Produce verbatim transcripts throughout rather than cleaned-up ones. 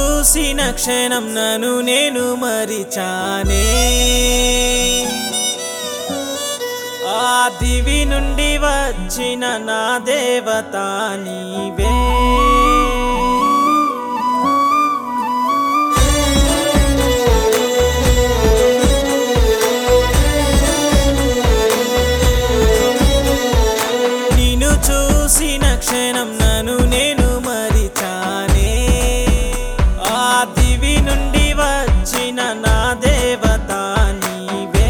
చూసిన క్షణం నన్ను నేను మరిచానే ఆ దివి నుండి వచ్చిన నా దేవత నీవే నిన్ను చూసిన క్షణం నన్ను నేను మరిచానే ఆ దివి నుండి వచ్చిన నా దేవత నీవే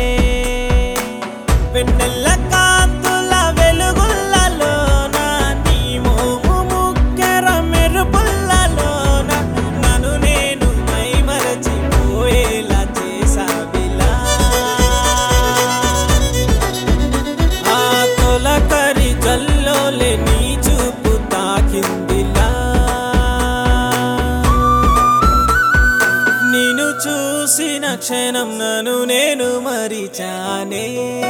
వెన్నెల కాంతుల వెలుగులలోన నీ మోము ముక్కెర మెరుపులలోన నన్ను నేను మైమరచిపోయేలా చేసావిలా ఆ తొలకరి జల్లోలే నీ చూపు తాకిందిలా నిన్ను చూసిన క్షణం నన్ను నేను మరిచానే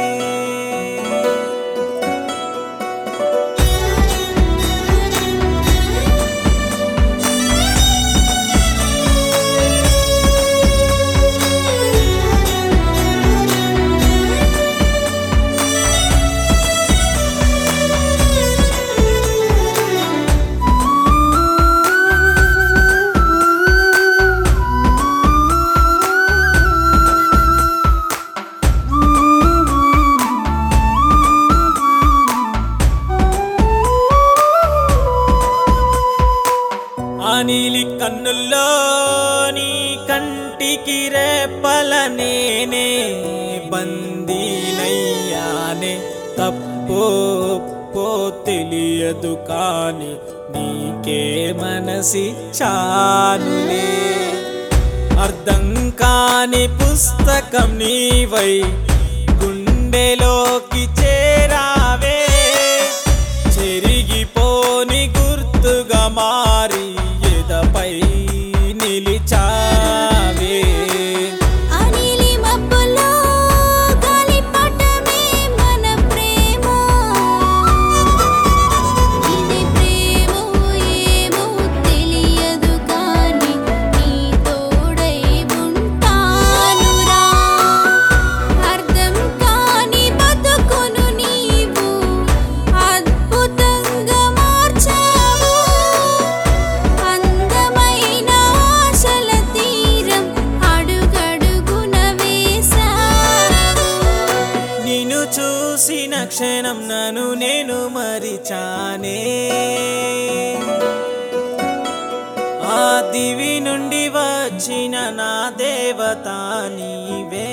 నీలి కన్నుల్లో నీ కంటికి రేపల నేనే బందీనయ్యానే తప్పో పో తెలియదు కాని నీకే మనసిచ్చానులే అర్థం కాని పుస్తకం నీవై గుండెలోకి చేరావే చెరిగిపోని గుర్తుగా మారి పై నిలిచావే అనిలి మబ్బులో గాలిపటమే మన ప్రేమ ఇది ప్రేమో ఏమో తెలియదు కానీ నీ తోడై ఉంటానురా అర్థం కాని బతుకును నీవు అద్భుతంగా మార్చావు అందమైన ఆశల తీరం అడుగడుగున వేశావు నిన్ను చూసిన క్షణం నన్ను నేను మరిచానే ఆ దివి నుండి వచ్చిన నా దేవత నీవే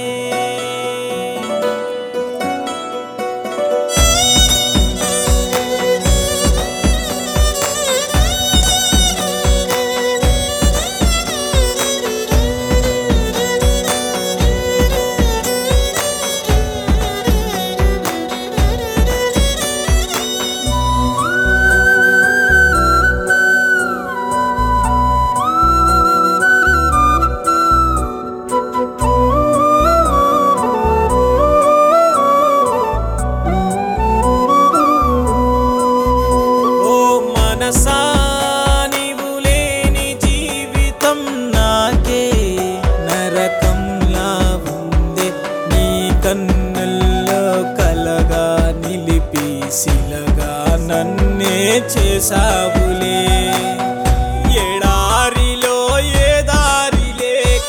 నీవు లేని జీవితం నాకే నరకంలా ఉందే నీ కన్నుల్లో కలగా నిలిపి శిలగా నన్నే చేసావులే ఎడారిలో ఏ దారి లేక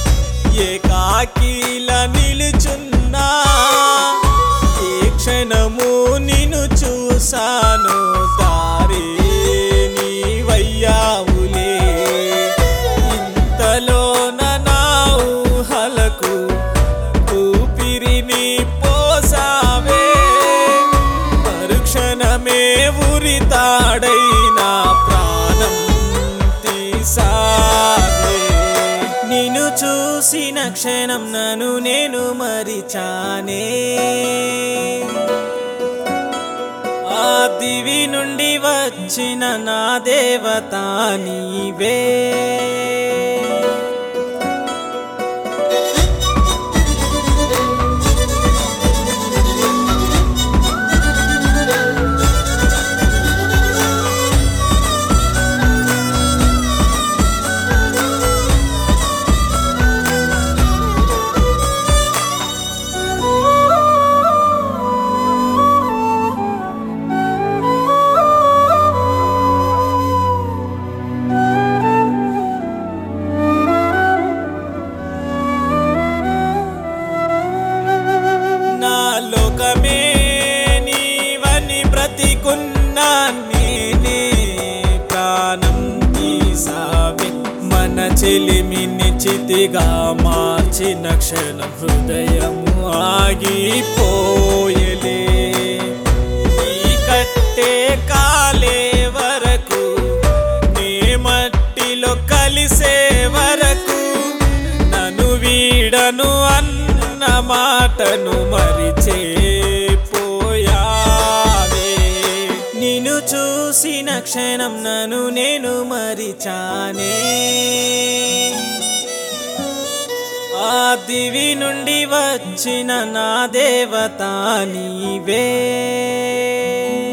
ఏకాకిల నిలుచున్నా ఏ క్షణము నిన్ను చూసాను దారి నీవయ్యావులే ఇంతలోన నా ఊహలకు ఊపిరిని పోసావే మరుక్షణమే ఉరితాడైనా ప్రాణం తీసావే నిన్ను చూసిన క్షణం నన్ను నేను మరిచానే ఆ దివి నుండి వచ్చిన నా దేవత నీవే చెలిమిని చితిగా మార్చిన క్షణం హృదయము ఆగిపోయలే. ఈ కట్టే కాలే వరకు నే మట్టిలో కలిసే వరకు నన్ను వీడను అన్న మాటను మరిచే పోయావే. నిన్ను చూసిన క్షణం నన్ను నేను మరిచానే. ఆ దివి నుండి వచ్చిన నా దేవత నీవే.